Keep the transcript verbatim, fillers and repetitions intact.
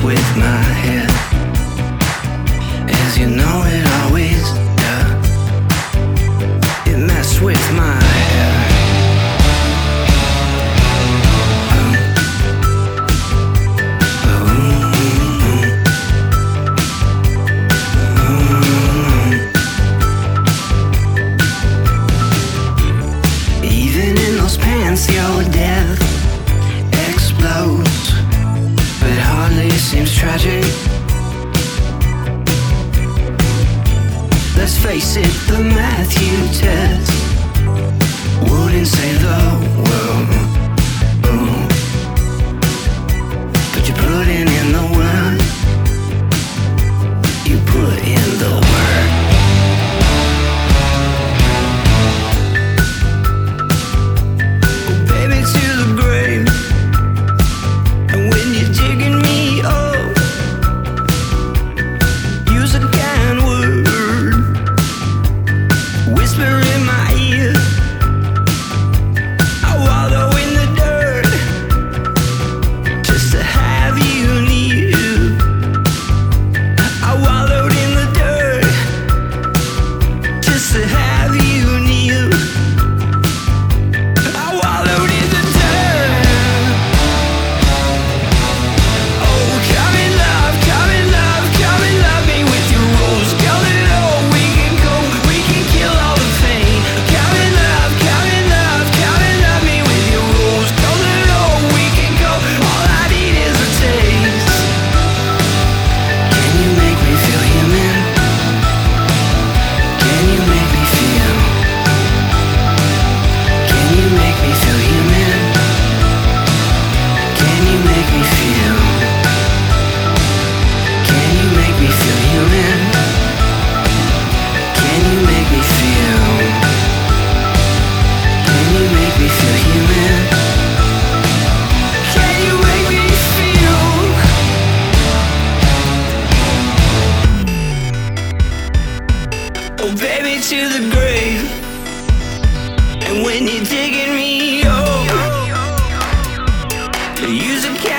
with my head, as you know it always does. It messed with my head. Your death explodes, but hardly seems tragic. Let's face it, the Matthew test wouldn't save the world. Ooh. But you put in, in the work. You put in the work. Oh baby, to the grave. And when you're digging me, oh, use a cat.